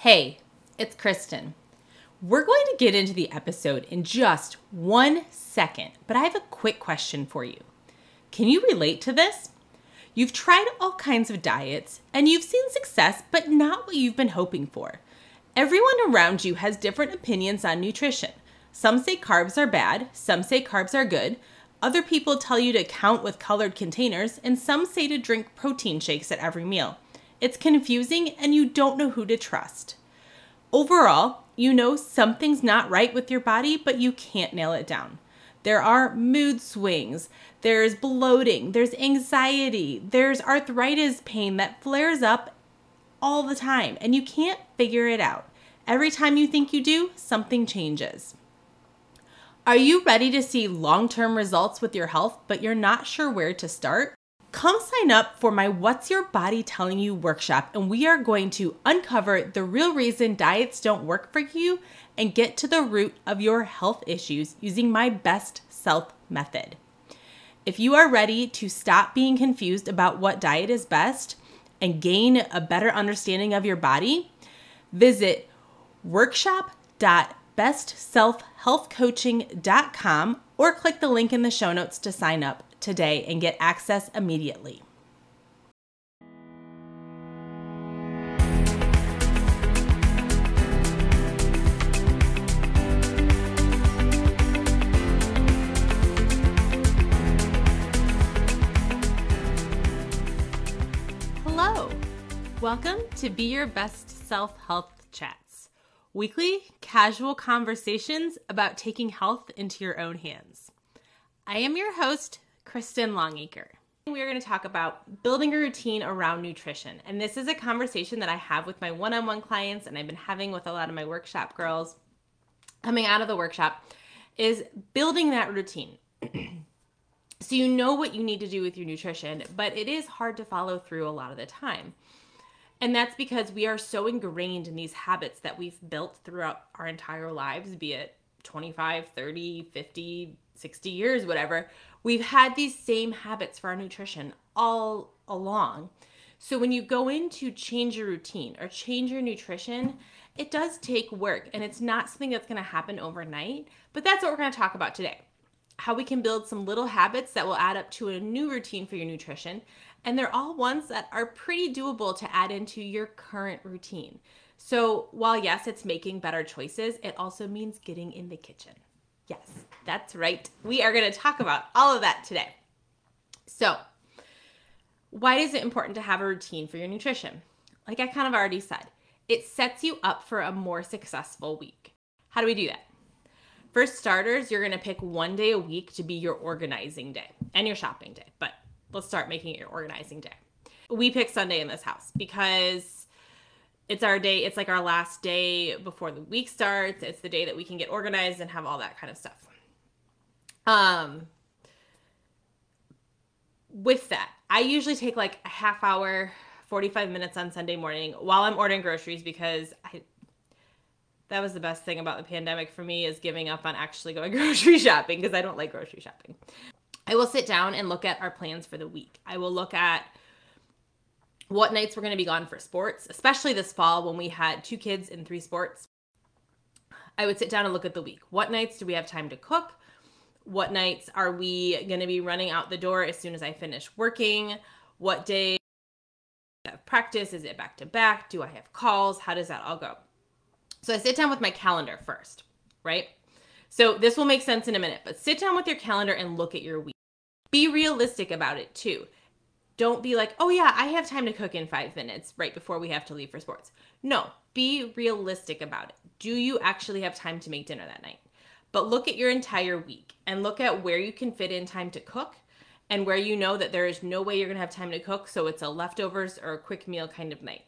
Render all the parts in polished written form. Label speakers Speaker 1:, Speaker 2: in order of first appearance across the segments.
Speaker 1: Hey, it's Kristen. We're going to get into the episode in just 1 second, but I have a quick question for you. Can you relate to this? You've tried all kinds of diets and you've seen success, but not what you've been hoping for. Everyone around you has different opinions on nutrition. Some say carbs are bad, some say carbs are good. Other people tell you to count with colored containers, and some say to drink protein shakes at every meal. It's confusing and you don't know who to trust. Overall, you know something's not right with your body, but you can't nail it down. There are mood swings, there's bloating, there's anxiety, there's arthritis pain that flares up all the time, and you can't figure it out. Every time you think you do, something changes. Are you ready to see long-term results with your health, but you're not sure where to start? Come sign up for my What's Your Body Telling You workshop, and we are going to uncover the real reason diets don't work for you and get to the root of your health issues using my best self method. If you are ready to stop being confused about what diet is best and gain a better understanding of your body, visit workshop.bestselfhealthcoaching.com or click the link in the show notes to sign up today and get access immediately. Hello, welcome to Be Your Best Self Health Chats, weekly casual conversations about taking health into your own hands. I am your host, Kristen Longacre. We are going to talk about building a routine around nutrition. And this is a conversation that I have with my one-on-one clients, and I've been having with a lot of my workshop girls coming out of the workshop, is building that routine. So you know what you need to do with your nutrition, but it is hard to follow through a lot of the time. And that's because we are so ingrained in these habits that we've built throughout our entire lives, be it 25, 30, 50, 60 years, whatever. We've had these same habits for our nutrition all along. So when you go in to change your routine or change your nutrition, it does take work, and it's not something that's going to happen overnight. But that's what we're going to talk about today. How we can build some little habits that will add up to a new routine for your nutrition. And they're all ones that are pretty doable to add into your current routine. So while yes, it's making better choices, it also means getting in the kitchen. Yes, that's right. We are going to talk about all of that today. So why is it important to have a routine for your nutrition? Like I kind of already said, it sets you up for a more successful week. How do we do that? For starters, you're going to pick one day a week to be your organizing day and your shopping day. But let's start making it your organizing day. We pick Sunday in this house because it's our day. It's like our last day before the week starts. It's the day that we can get organized and have all that kind of stuff. With that, I usually take like a half hour, 45 minutes on Sunday morning while I'm ordering groceries, because that was the best thing about the pandemic for me, is giving up on actually going grocery shopping, because I don't like grocery shopping. I will sit down and look at our plans for the week. I will look at what nights we're going to be gone for sports, especially this fall when we had 2 kids in 3 sports. I would sit down and look at the week. What nights do we have time to cook? What nights are we going to be running out the door as soon as I finish working? What day do I have practice? Is it back to back? Do I have calls? How does that all go? So I sit down with my calendar first, right? So this will make sense in a minute, but sit down with your calendar and look at your week. Be realistic about it too. Don't be like, oh yeah, I have time to cook in 5 minutes right before we have to leave for sports. No, be realistic about it. Do you actually have time to make dinner that night? But look at your entire week and look at where you can fit in time to cook and where you know that there is no way you're going to have time to cook, so it's a leftovers or a quick meal kind of night.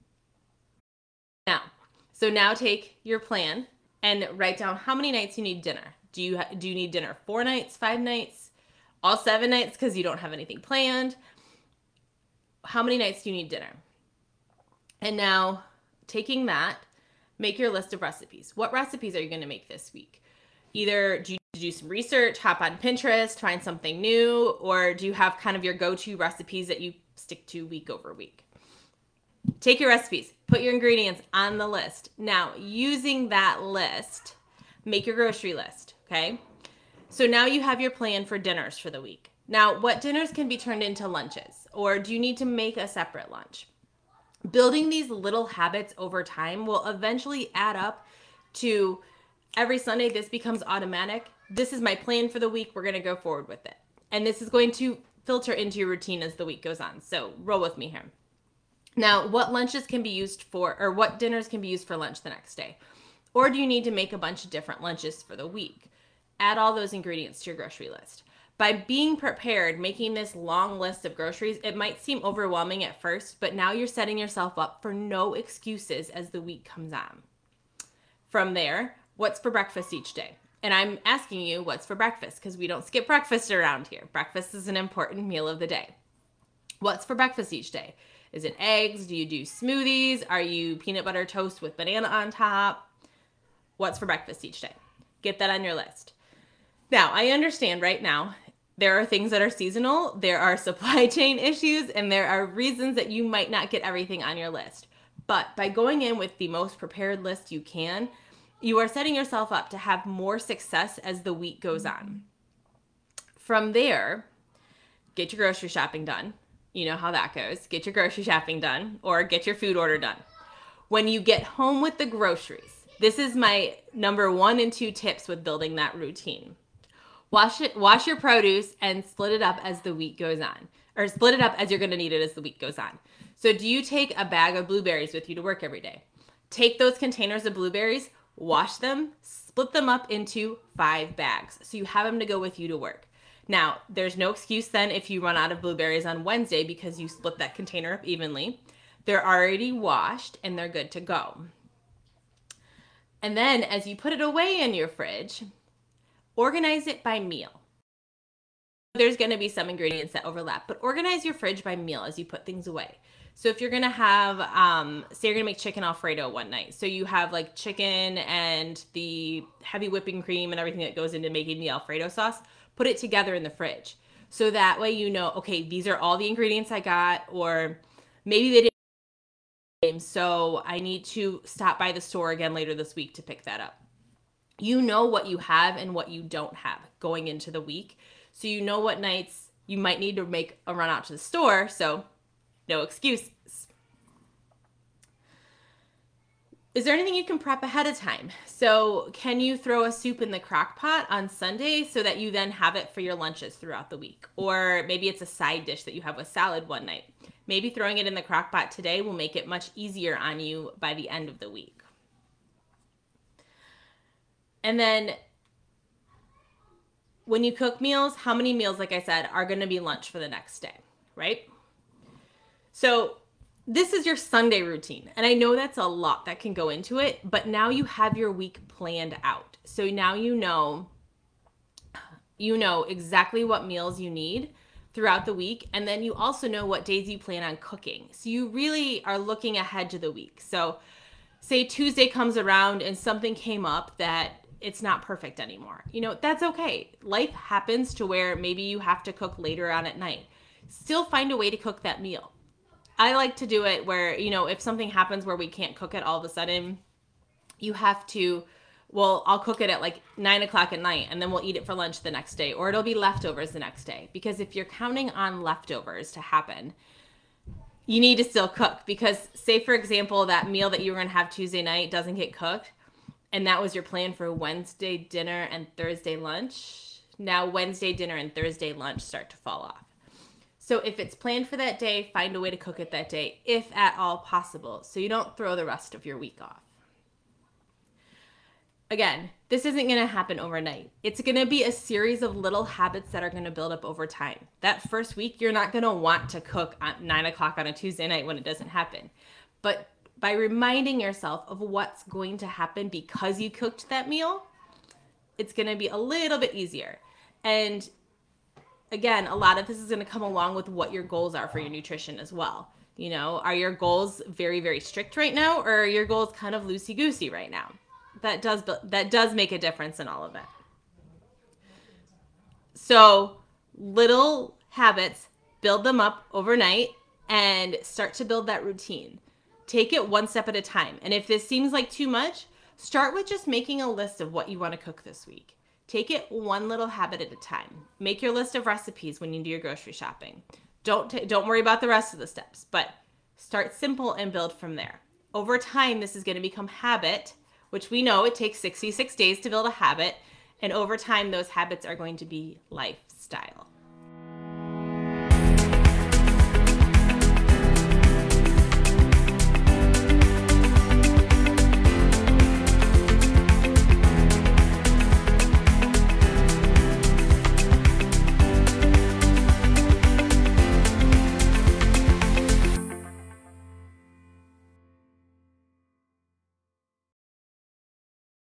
Speaker 1: Now take your plan and write down how many nights you need dinner. Do you need dinner 4 nights, 5 nights, all 7 nights because you don't have anything planned? How many nights do you need dinner? And now, taking that, make your list of recipes. What recipes are you going to make this week? Either do you do some research, hop on Pinterest, find something new, or do you have kind of your go-to recipes that you stick to week over week? take your recipes, put your ingredients on the list. Now, using that list, make your grocery list, okay? So now you have your plan for dinners for the week. Now, what dinners can be turned into lunches? Or do you need to make a separate lunch? Building these little habits over time will eventually add up to every Sunday this becomes automatic. This is my plan for the week. We're going to go forward with it. And this is going to filter into your routine as the week goes on. So roll with me here. Now, what lunches can be used for, or what dinners can be used for lunch the next day? Or do you need to make a bunch of different lunches for the week? Add all those ingredients to your grocery list. By being prepared, making this long list of groceries, it might seem overwhelming at first, but now you're setting yourself up for no excuses as the week comes on. From there, what's for breakfast each day? And I'm asking you what's for breakfast because we don't skip breakfast around here. Breakfast is an important meal of the day. What's for breakfast each day? Is it eggs? Do you do smoothies? Are you peanut butter toast with banana on top? What's for breakfast each day? Get that on your list. Now, I understand right now there are things that are seasonal, there are supply chain issues, and there are reasons that you might not get everything on your list. But by going in with the most prepared list you can, you are setting yourself up to have more success as the week goes on. From there, get your grocery shopping done. You know how that goes. Get your grocery shopping done or get your food order done. When you get home with the groceries, this is my number 1 and 2 tips with building that routine. Wash your produce and split it up as the week goes on, or split it up as you're going to need it as the week goes on. So do you take a bag of blueberries with you to work every day? Take those containers of blueberries, wash them, split them up into 5 bags. So you have them to go with you to work. Now, there's no excuse then if you run out of blueberries on Wednesday because you split that container up evenly. They're already washed and they're good to go. And then as you put it away in your fridge, organize it by meal. There's going to be some ingredients that overlap, but organize your fridge by meal as you put things away. So if you're going to have, say you're going to make chicken Alfredo one night. So you have like chicken and the heavy whipping cream and everything that goes into making the Alfredo sauce, put it together in the fridge. So that way you know, okay, these are all the ingredients I got, or maybe they didn't, so I need to stop by the store again later this week to pick that up. You know what you have and what you don't have going into the week. So you know what nights you might need to make a run out to the store, so no excuses. Is there anything you can prep ahead of time? So can you throw a soup in the crock pot on Sunday so that you then have it for your lunches throughout the week? Or maybe it's a side dish that you have with salad one night. Maybe throwing it in the crock pot today will make it much easier on you by the end of the week. And then when you cook meals, how many meals, like I said, are going to be lunch for the next day, right? So this is your Sunday routine. And I know that's a lot that can go into it, but now you have your week planned out. So now you know exactly what meals you need throughout the week. And then you also know what days you plan on cooking. So you really are looking ahead to the week. So say Tuesday comes around and something came up that it's not perfect anymore. That's okay. Life happens to where maybe you have to cook later on at night. Still find a way to cook that meal. I like to do it where, if something happens where we can't cook it all of a sudden, you have to, I'll cook it at like 9 o'clock at night and then we'll eat it for lunch the next day, or it'll be leftovers the next day. Because if you're counting on leftovers to happen, you need to still cook. Because say, for example, that meal that you were going to have Tuesday night doesn't get cooked, and that was your plan for Wednesday dinner and Thursday lunch. Now Wednesday dinner and Thursday lunch start to fall off. So if it's planned for that day, find a way to cook it that day, if at all possible, so you don't throw the rest of your week off. Again, this isn't going to happen overnight. It's going to be a series of little habits that are going to build up over time. That first week, you're not going to want to cook at 9 o'clock on a Tuesday night when it doesn't happen. But by reminding yourself of what's going to happen because you cooked that meal, it's going to be a little bit easier. And again, a lot of this is going to come along with what your goals are for your nutrition as well. Are your goals very, very strict right now, or are your goals kind of loosey-goosey right now? That does make a difference in all of it. So little habits, build them up overnight and start to build that routine. Take it one step at a time. And if this seems like too much, start with just making a list of what you want to cook this week. Take it one little habit at a time. Make your list of recipes when you do your grocery shopping. Don't worry about the rest of the steps, but start simple and build from there. Over time, this is going to become habit, which we know it takes 66 days to build a habit. And over time, those habits are going to be lifestyle.